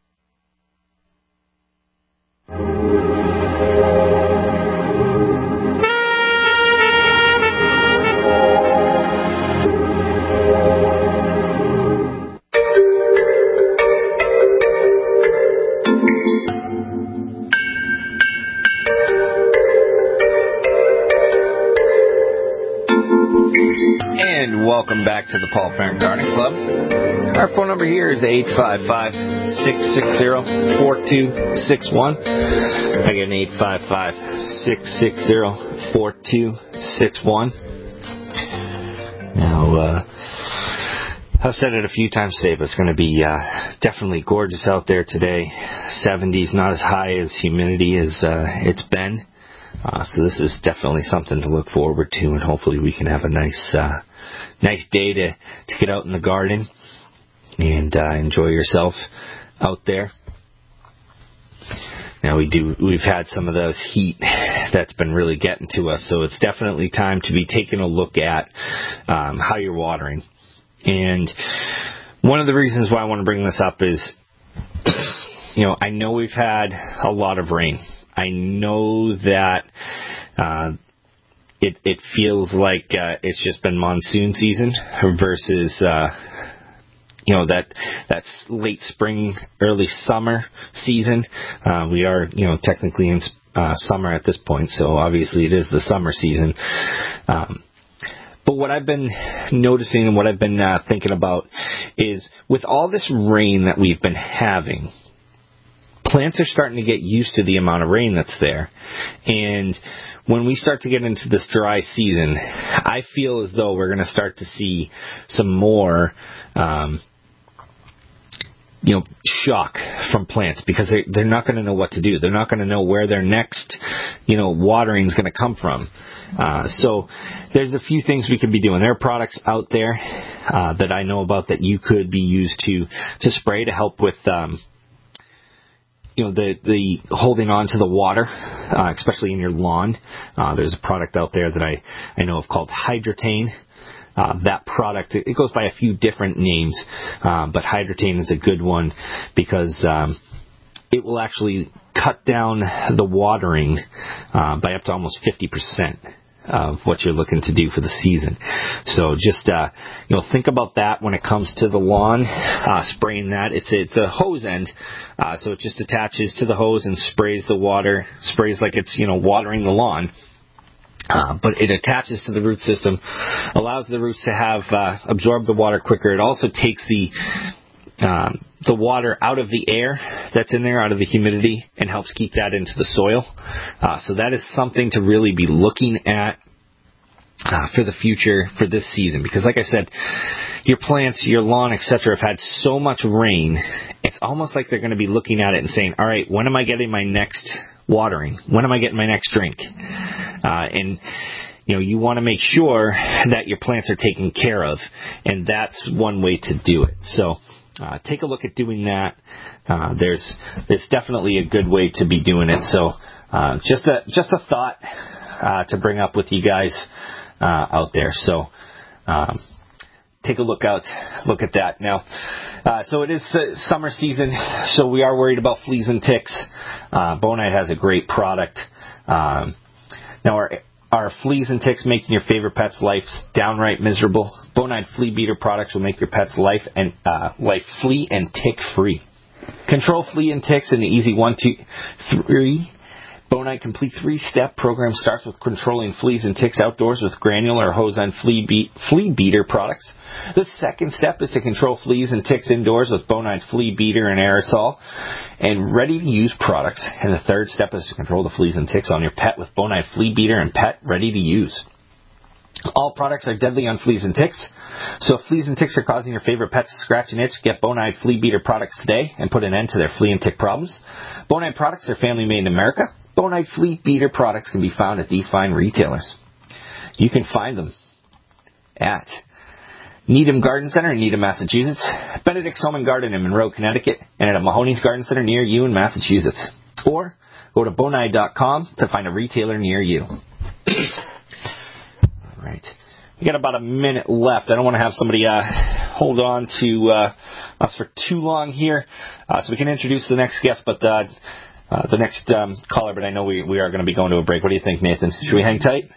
Speaker 4: And welcome back to the Paul Parent Gardening Club. Our phone number here is eight five five, six six zero, four two six one. Again, eight five five, six six zero, four two six one. Now, uh, I've said it a few times today, but it's going to be uh, definitely gorgeous out there today. seventies, not as high as humidity as uh, it's been. Uh, so this is definitely something to look forward to, and hopefully we can have a nice uh, nice day to, to get out in the garden and uh, enjoy yourself out there. Now we do we've had some of those heat that's been really getting to us, so it's definitely time to be taking a look at um, how you're watering. And one of the reasons why I want to bring this up is, you know, I know we've had a lot of rain. I know that uh, it it feels like uh, it's just been monsoon season versus uh, you know that that's late spring, early summer season. Uh, we are you know technically in uh, summer at this point, so obviously it is the summer season. Um, But what I've been noticing and what I've been uh, thinking about is with all this rain that we've been having, plants are starting to get used to the amount of rain that's there. And when we start to get into this dry season, I feel as though we're going to start to see some more um, you know, shock from plants because they, they're not going to know what to do. They're not going to know where their next, you know, watering is going to come from. Uh, so there's a few things we could be doing. There are products out there uh, that I know about that you could be used to to spray to help with, um, you know, the the holding on to the water, uh, especially in your lawn. Uh, there's a product out there that I, I know of called Hydratane. Uh, that product, it goes by a few different names, uh, but Hydratane is a good one because um, it will actually cut down the watering uh, by up to almost fifty percent of what you're looking to do for the season. So just, uh, you know, think about that when it comes to the lawn, uh, spraying that. It's, it's a hose end, uh, so it just attaches to the hose and sprays the water, sprays like it's, you know, watering the lawn. Uh, but it attaches to the root system, allows the roots to have uh, absorb the water quicker. It also takes the um, the water out of the air that's in there, out of the humidity, and helps keep that into the soil. Uh, so that is something to really be looking at uh, for the future, for this season. Because like I said, your plants, your lawn, et cetera, have had so much rain, it's almost like they're going to be looking at it and saying, all right, when am I getting my next watering? When am I getting my next drink? Uh, and, you know, you want to make sure that your plants are taken care of, and that's one way to do it. So uh, take a look at doing that. Uh, there's there's definitely a good way to be doing it. So uh, just a just a thought uh, to bring up with you guys uh, out there. So um, take a look out, look at that. Now, uh, so it is uh, summer season, so we are worried about fleas and ticks. Uh, Bonide has a great product. Um, now, our Are fleas and ticks making your favorite pet's life downright miserable? Bonide Flea Beater products will make your pet's life and uh, life flea and tick free. Control flea and ticks in the easy one, two, three. Bonide complete three-step program starts with controlling fleas and ticks outdoors with granular or hose-on flea, be- flea beater products. The second step is to control fleas and ticks indoors with Bonide's Flea Beater and aerosol and ready-to-use products. And the third step is to control the fleas and ticks on your pet with Bonide Flea Beater and Pet ready-to-use. All products are deadly on fleas and ticks. So if fleas and ticks are causing your favorite pet to scratch and itch, get Bonide Flea Beater products today and put an end to their flea and tick problems. Bonide products are family made in America. Bonide Flea Beater products can be found at these fine retailers. You can find them at Needham Garden Center in Needham, Massachusetts, Benedict's Home and Garden in Monroe, Connecticut, and at Mahoney's Garden Center near you in Massachusetts. Or go to bonide dot com to find a retailer near you. All right. We got about a minute left. I don't want to have somebody uh, hold on to uh, us for too long here, uh, so we can introduce the next guest, but uh, Uh, the next um, caller, but I know we, we are going to be going to a break. What do you think, Nathan? Should we hang tight?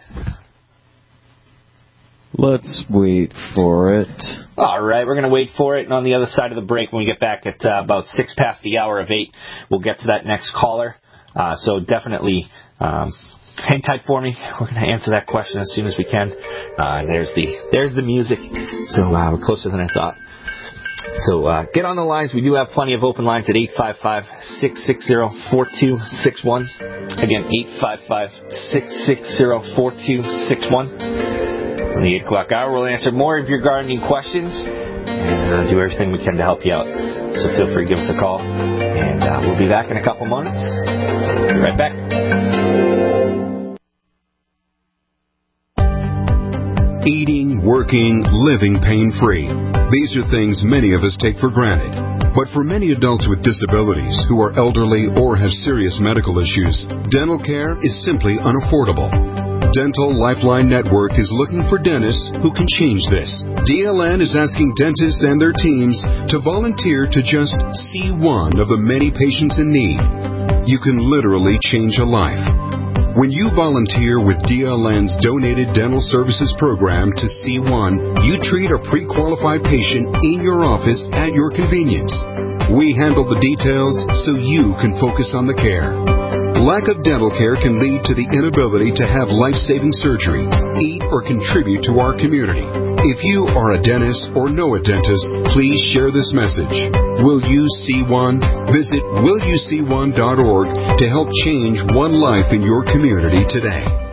Speaker 6: Let's wait for it.
Speaker 4: All right, we're going to wait for it. And on the other side of the break, when we get back at uh, about six past the hour of eight, we'll get to that next caller. Uh, so definitely um, hang tight for me. We're going to answer that question as soon as we can. Uh, there's the there's the music. So uh, we're closer than I thought. So uh, get on the lines. We do have plenty of open lines at eight five five, six six zero, four two six one. Again, eight five five, six six zero, four two six one. On the eight o'clock hour, we'll answer more of your gardening questions and uh, do everything we can to help you out. So feel free to give us a call, and uh, we'll be back in a couple moments. Be right back.
Speaker 11: Eating, working, living pain-free. These are things many of us take for granted. But for many adults with disabilities who are elderly or have serious medical issues, dental care is simply unaffordable. Dental Lifeline Network is looking for dentists who can change this. D L N is asking dentists and their teams to volunteer to just see one of the many patients in need. You can literally change a life. When you volunteer with D L N's Donated Dental Services Program to C one, you treat a pre-qualified patient in your office at your convenience. We handle the details so you can focus on the care. Lack of dental care can lead to the inability to have life-saving surgery, eat, or contribute to our community. If you are a dentist or know a dentist, please share this message. Will you see one? Visit will you see one dot org to help change one life in your community today.